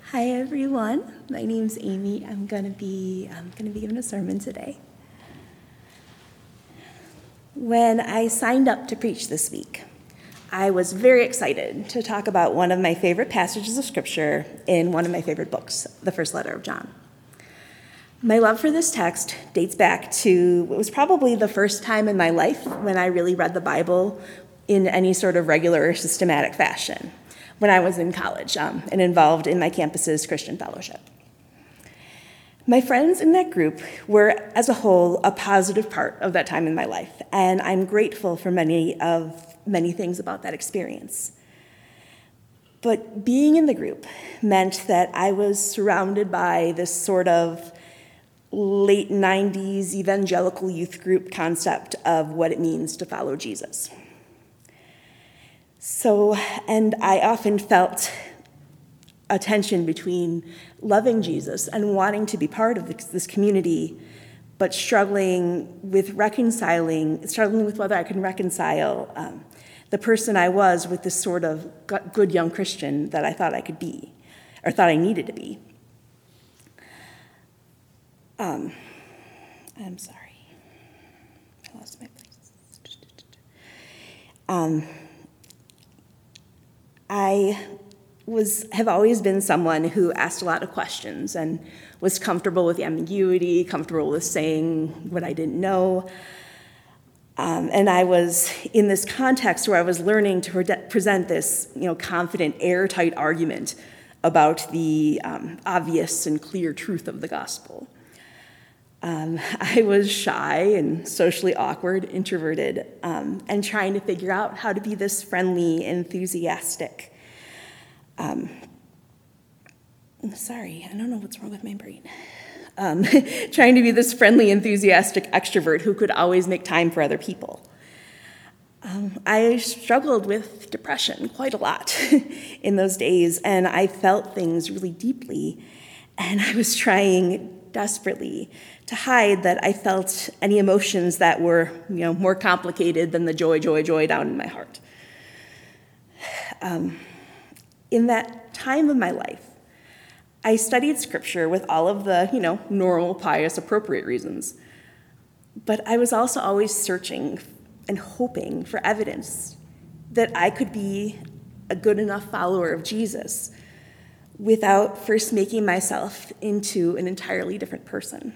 Hi everyone, my name's Amy. I'm gonna be giving a sermon today. When I signed up to preach this week, I was very excited to talk about one of my favorite passages of scripture in one of my favorite books, the first letter of John. My love for this text dates back to what was probably the first time in my life when I really read the Bible in any sort of regular or systematic fashion, when I was in college and involved in my campus's Christian fellowship. My friends in that group were, as a whole, a positive part of that time in my life, and I'm grateful for many things about that experience. But being in the group meant that I was surrounded by this sort of late 90s evangelical youth group concept of what it means to follow Jesus. And I often felt a tension between loving Jesus and wanting to be part of this community, but struggling with whether I can reconcile the person I was with this sort of good young Christian that I thought I could be, or thought I needed to be. I'm sorry. I lost my place. I have always been someone who asked a lot of questions and was comfortable with ambiguity, comfortable with saying what I didn't know. And I was in this context where I was learning to present this, confident, airtight argument about the obvious and clear truth of the gospel. I was shy and socially awkward, introverted, and trying to figure out how to be this friendly, enthusiastic. Sorry, I don't know what's wrong with my brain. Trying to be this friendly, enthusiastic extrovert who could always make time for other people. I struggled with depression quite a lot in those days, and I felt things really deeply, and I was trying desperately to hide that I felt any emotions that were, more complicated than the joy down in my heart. In that time of my life, I studied scripture with all of the, normal, pious, appropriate reasons. But I was also always searching and hoping for evidence that I could be a good enough follower of Jesus without first making myself into an entirely different person.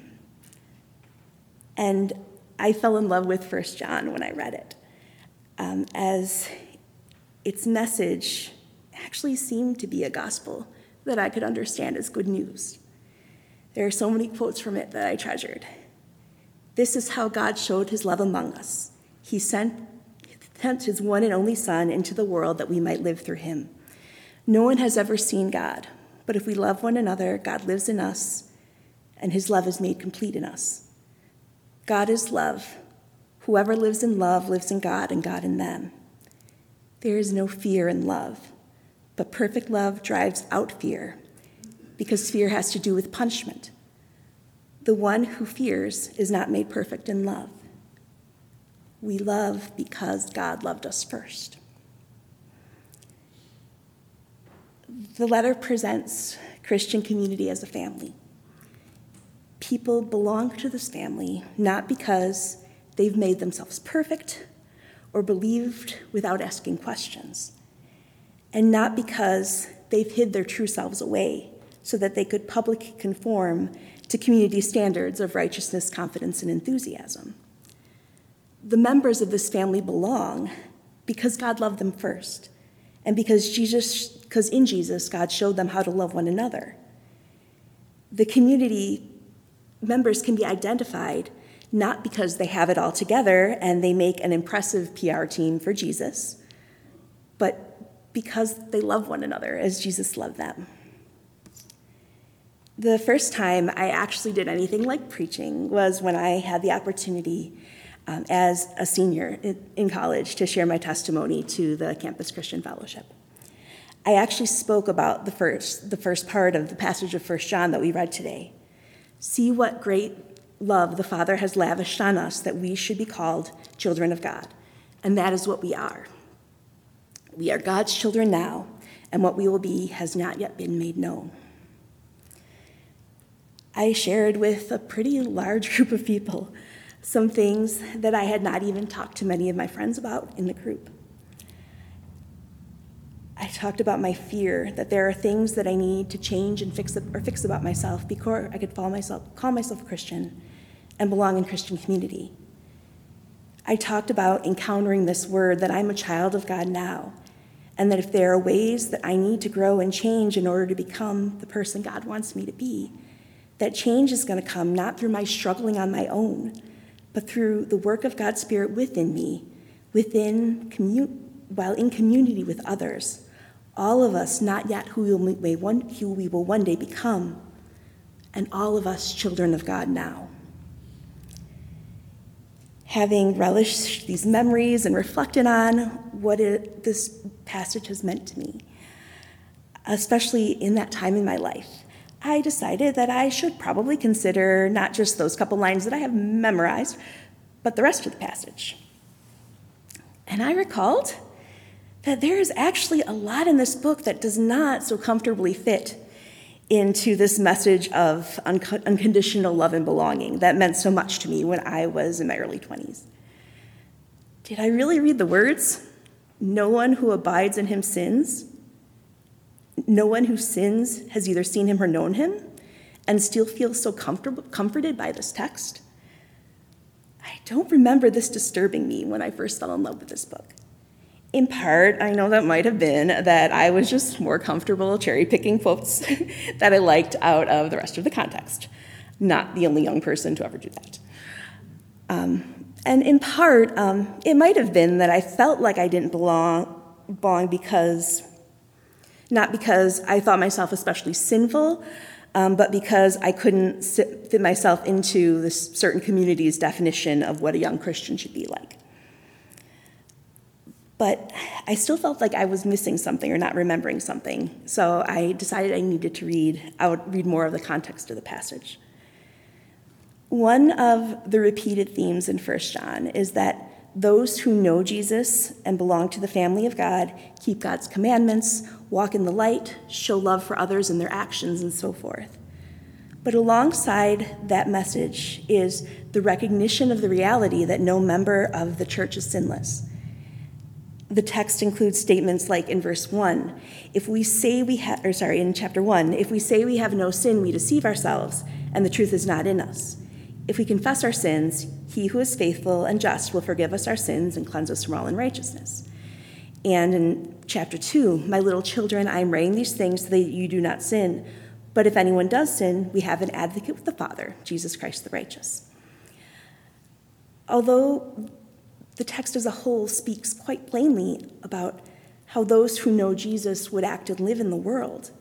And I fell in love with 1 John when I read it, as its message actually seemed to be a gospel that I could understand as good news. There are so many quotes from it that I treasured. This is how God showed his love among us. He sent his one and only Son into the world that we might live through him. No one has ever seen God, but if we love one another, God lives in us, and his love is made complete in us. God is love. Whoever lives in love lives in God and God in them. There is no fear in love, but perfect love drives out fear, because fear has to do with punishment. The one who fears is not made perfect in love. We love because God loved us first. The letter presents Christian community as a family. People belong to this family not because they've made themselves perfect or believed without asking questions, and not because they've hid their true selves away so that they could publicly conform to community standards of righteousness, confidence, and enthusiasm. The members of this family belong because God loved them first, and because in Jesus, God showed them how to love one another. The community members can be identified not because they have it all together and they make an impressive PR team for Jesus, but because they love one another as Jesus loved them. The first time I actually did anything like preaching was when I had the opportunity as a senior in college to share my testimony to the Campus Christian Fellowship. I actually spoke about the first part of the passage of 1 John that we read today. See what great love the Father has lavished on us that we should be called children of God. And that is what we are. We are God's children now, and what we will be has not yet been made known. I shared with a pretty large group of people some things that I had not even talked to many of my friends about in the group. I talked about my fear that there are things that I need to change and fix about myself before I could call myself a Christian and belong in Christian community. I talked about encountering this word that I'm a child of God now, and that if there are ways that I need to grow and change in order to become the person God wants me to be, that change is going to come not through my struggling on my own, but through the work of God's Spirit within me, while in community with others, all of us not yet who we will one day become, and all of us children of God now. Having relished these memories and reflected on what this passage has meant to me, especially in that time in my life, I decided that I should probably consider not just those couple lines that I have memorized, but the rest of the passage. And I recalled that there is actually a lot in this book that does not so comfortably fit into this message of unconditional love and belonging that meant so much to me when I was in my early 20s. Did I really read the words? No one who abides in him sins. No one who sins has either seen him or known him, and still feels so comforted by this text. I don't remember this disturbing me when I first fell in love with this book. In part, I know that might have been that I was just more comfortable cherry-picking quotes that I liked out of the rest of the context. Not the only young person to ever do that. And in part, it might have been that I felt like I didn't belong not because I thought myself especially sinful, but because I couldn't fit myself into this certain community's definition of what a young Christian should be like. But I still felt like I was missing something or not remembering something, so I decided I needed to read more of the context of the passage. One of the repeated themes in 1 John is that those who know Jesus and belong to the family of God keep God's commandments, walk in the light, show love for others in their actions, and so forth. But alongside that message is the recognition of the reality that no member of the church is sinless. The text includes statements like in verse 1, in chapter 1, if we say we have no sin, we deceive ourselves, and the truth is not in us. If we confess our sins, he who is faithful and just will forgive us our sins and cleanse us from all unrighteousness. And in chapter 2, my little children, I am writing these things so that you do not sin. But if anyone does sin, we have an advocate with the Father, Jesus Christ the righteous. Although the text as a whole speaks quite plainly about how those who know Jesus would act and live in the world,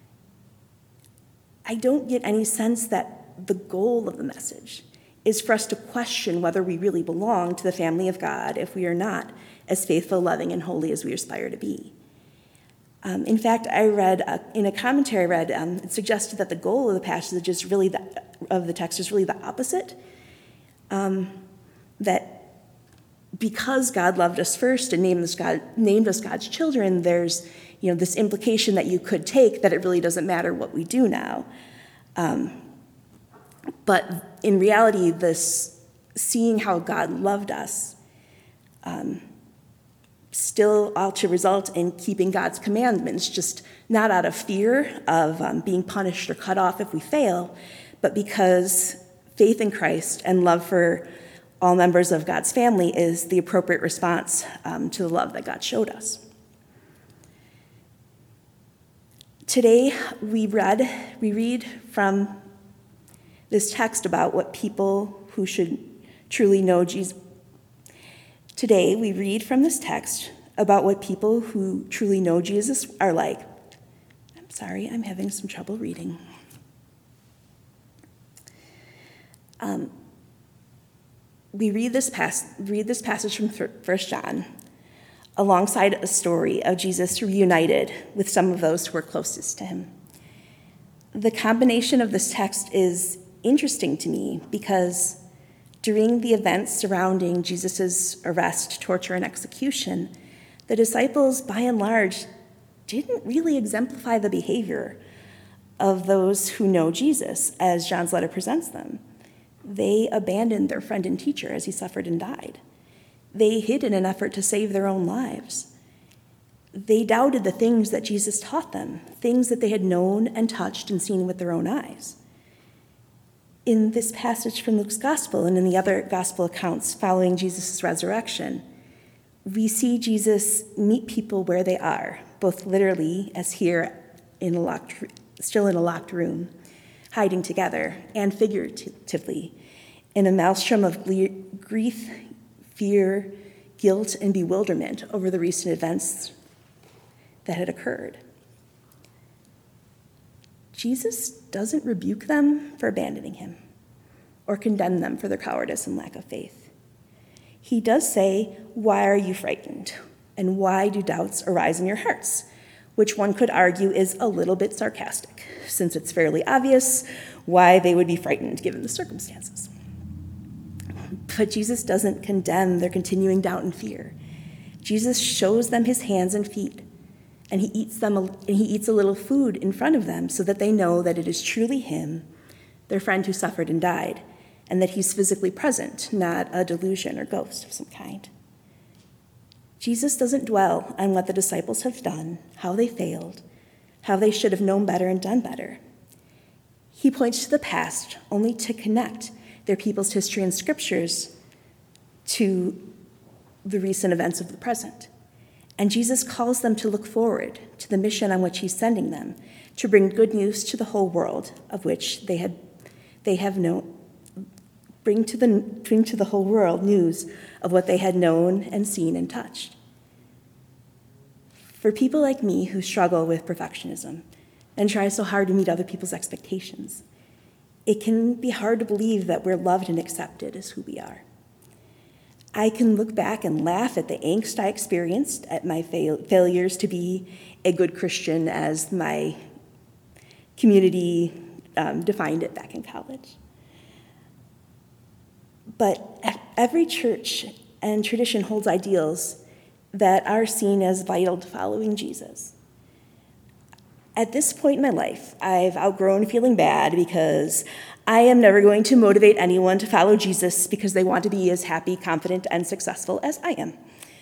I don't get any sense that the goal of the message is for us to question whether we really belong to the family of God if we are not as faithful, loving, and holy as we aspire to be. In fact, I read, in a commentary it suggested that the goal of the passage is really of the text is really the opposite, that because God loved us first and named us God's children, there's this implication that you could take that it really doesn't matter what we do now. But in reality, this seeing how God loved us still ought to result in keeping God's commandments, just not out of fear of being punished or cut off if we fail, but because faith in Christ and love for all members of God's family is the appropriate response to the love that God showed us. Today, we read from this text about what people who should truly know Jesus. Today, we read from this text about what people who truly know Jesus are like. I'm sorry, I'm having some trouble reading. We read this passage from 1 John alongside a story of Jesus reunited with some of those who were closest to him. The combination of this text is interesting to me because during the events surrounding Jesus' arrest, torture, and execution, the disciples, by and large, didn't really exemplify the behavior of those who know Jesus, as John's letter presents them. They abandoned their friend and teacher as he suffered and died. They hid in an effort to save their own lives. They doubted the things that Jesus taught them, things that they had known and touched and seen with their own eyes. In this passage from Luke's gospel and in the other gospel accounts following Jesus' resurrection, we see Jesus meet people where they are, both literally, as here still in a locked room, hiding together, and figuratively, in a maelstrom of grief, fear, guilt, and bewilderment over the recent events that had occurred. Jesus doesn't rebuke them for abandoning him or condemn them for their cowardice and lack of faith. He does say, "Why are you frightened? And why do doubts arise in your hearts?" Which one could argue is a little bit sarcastic, since it's fairly obvious why they would be frightened given the circumstances. But Jesus doesn't condemn their continuing doubt and fear. Jesus shows them his hands and feet, and he eats a little food in front of them so that they know that it is truly him, their friend who suffered and died, and that he's physically present, not a delusion or ghost of some kind. Jesus doesn't dwell on what the disciples have done, how they failed, how they should have known better and done better. He points to the past only to connect their people's history and scriptures to the recent events of the present. And Jesus calls them to look forward to the mission on which he's sending them, to bring good news to the whole world, of which they have known. Bring to the whole world news of what they had known and seen and touched. For people like me who struggle with perfectionism and try so hard to meet other people's expectations, it can be hard to believe that we're loved and accepted as who we are. I can look back and laugh at the angst I experienced at my failures to be a good Christian as my community defined it back in college. But every church and tradition holds ideals that are seen as vital to following Jesus. At this point in my life, I've outgrown feeling bad because I am never going to motivate anyone to follow Jesus because they want to be as happy, confident, and successful as I am.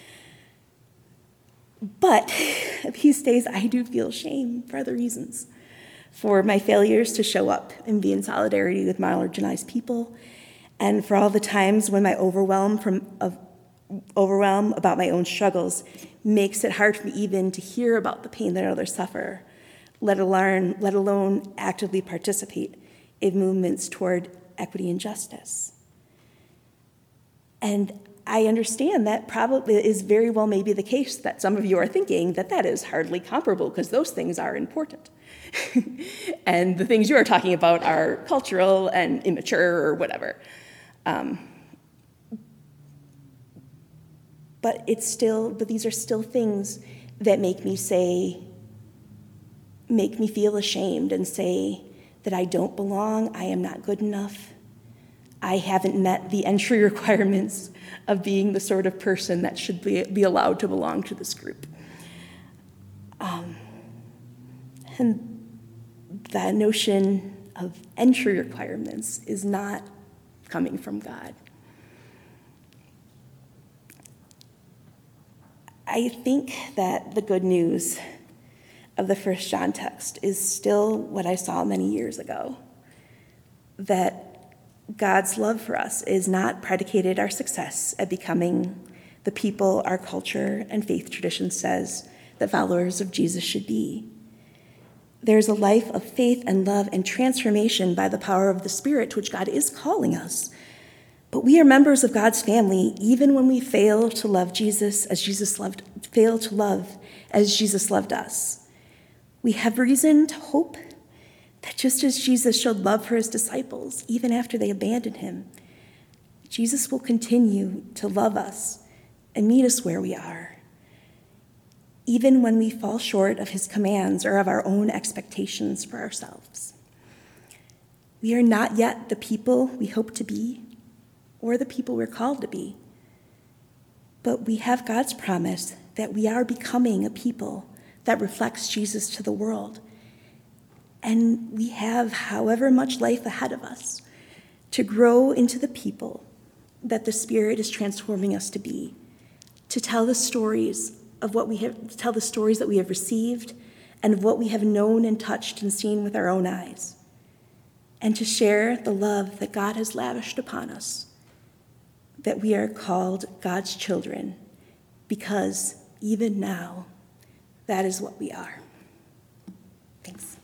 But these days, I do feel shame for other reasons, for my failures to show up and be in solidarity with marginalized people, and for all the times when my overwhelm about my own struggles makes it hard for me even to hear about the pain that others suffer, let alone actively participate in movements toward equity and justice. And I understand that probably is very well maybe the case that some of you are thinking that is hardly comparable because those things are important. And the things you are talking about are cultural and immature or whatever. But these are still things that make me feel ashamed and say that I don't belong, I am not good enough, I haven't met the entry requirements of being the sort of person that should be allowed to belong to this group. And that notion of entry requirements is not coming from God. I think that the good news of the 1 John text is still what I saw many years ago, that God's love for us is not predicated our success at becoming the people our culture and faith tradition says that followers of Jesus should be. There's a life of faith and love and transformation by the power of the Spirit to which God is calling us. But we are members of God's family even when we fail to love Jesus as Jesus loved us. We have reason to hope that just as Jesus showed love for his disciples, even after they abandoned him, Jesus will continue to love us and meet us where we are, even when we fall short of his commands or of our own expectations for ourselves. We are not yet the people we hope to be or the people we're called to be, but we have God's promise that we are becoming a people that reflects Jesus to the world. And we have however much life ahead of us to grow into the people that the Spirit is transforming us to be, to tell the stories that we have received and of what we have known and touched and seen with our own eyes, and to share the love that God has lavished upon us, that we are called God's children, because even now, that is what we are. Thanks.